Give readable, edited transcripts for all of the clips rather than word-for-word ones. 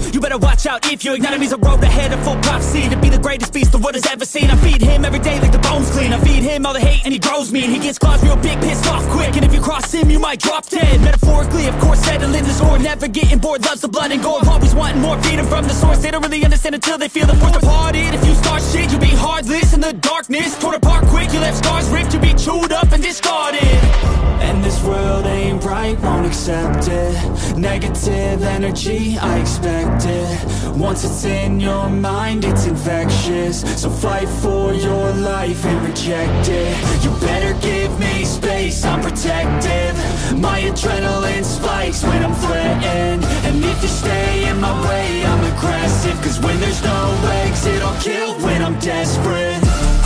You better watch out if you ignite him. He's a road ahead of full prophecy to be the greatest beast the world has ever seen. I feed him every day like the bones clean. I feed him all the hate and he grows me, and he gets claws real big, pissed off quick. And if you cross him, you might drop dead. Metaphorically, of course, settling the sword, never getting bored, loves the blood and gore. Always wanting more, feed him from the source. They don't really understand until they feel the force. Departed, if you start shit, you'll be heartless in the darkness. Torn apart quick, you left scars ripped, you'll be chewed up and discarded. And this world ain't right, won't accept it. Negative energy, I expect it. Once it's in your mind, it's infectious. So fight for your life and reject it. You better give me space, I'm protective. My adrenaline spikes when I'm threatened. And if you stay in my way, I'm aggressive. Cause when there's no exit, I'll kill when I'm desperate.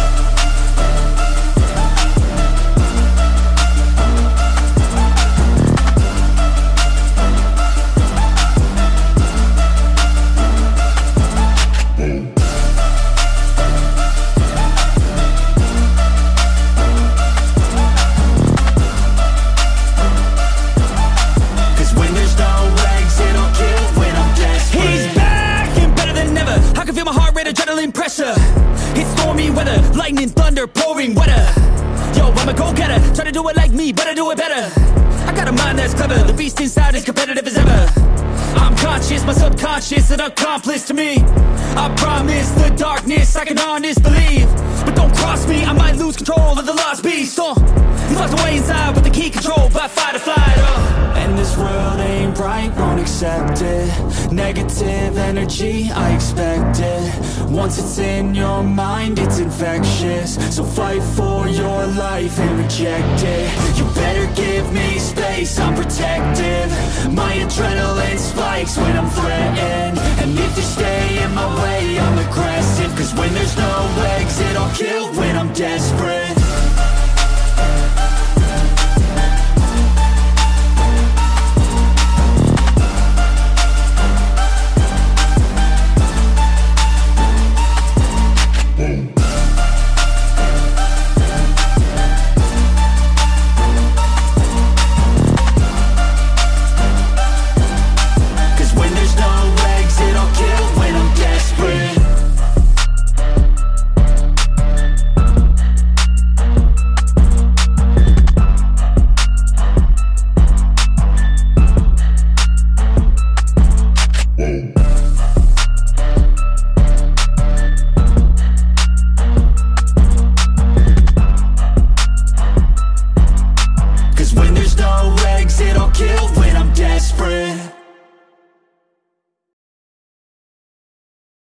Adrenaline pressure, it's stormy weather, lightning, thunder, pouring weather. Yo, I'm a go-getter, try to do it like me, but I do it better. I got a mind that's clever, the beast inside is competitive as ever. I'm conscious, my subconscious, an accomplice to me. I promise the darkness, I can honest believe. But don't cross me, I might lose control of the lost beast. He's locked away inside with the key controlled by fight or flight. And this world ain't right, won't accept it. Negative energy, I expect it. Once it's in your mind, it's infectious. So fight for your life and reject it. You better give me space, I'm protective. My adrenaline spikes when I'm threatened. And if you stay in my way, I'm aggressive. Cause when there's no exit, I'll kill when I'm desperate.